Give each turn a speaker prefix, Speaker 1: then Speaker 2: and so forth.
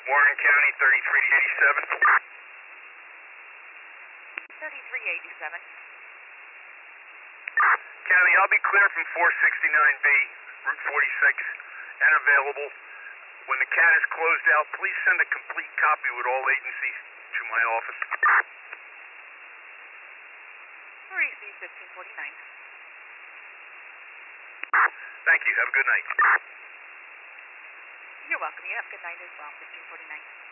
Speaker 1: Warren County, 3387.
Speaker 2: 3387.
Speaker 1: County, I'll be clear from 469B, Route 46, and available. When the CAT is closed out, please send a complete copy with all agencies to my office.
Speaker 2: Receive 1549.
Speaker 1: Thank you. Have a good night.
Speaker 2: You're welcome. You have a good night as well, 1549.